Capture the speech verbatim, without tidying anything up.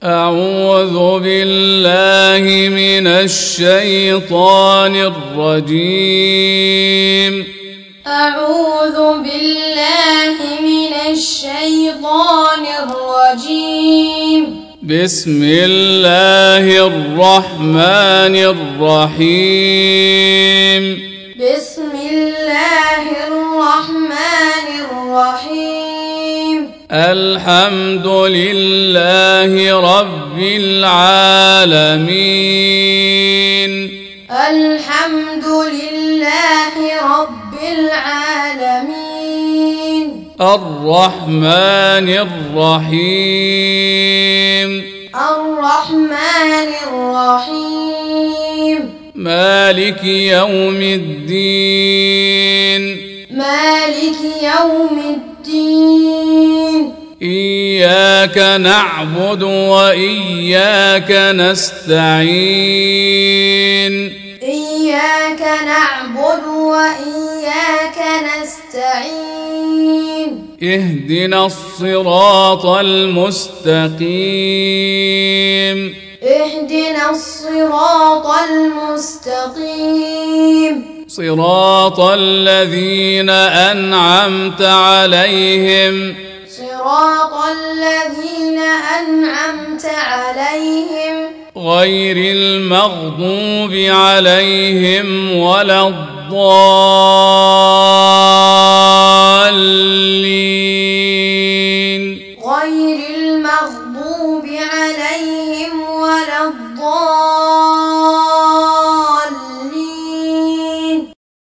أعوذ بالله من الشيطان الرجيم أعوذ بالله من الشيطان الرجيم بسم الله الرحمن الرحيم بسم الله الرحمن الرحيم الحمد لله رب العالمين الحمد لله رب العالمين الرحمن الرحيم الرحمن الرحيم مالك يوم الدين مالك يوم الدين إياك نعبد وإياك نستعين إياك نعبد وإياك نستعين اهدنا الصراط المستقيم اهدنا الصراط المستقيم صراط الذين أنعمت عليهم صراط الذين أنعمت عليهم غير المغضوب عليهم ولا الضالين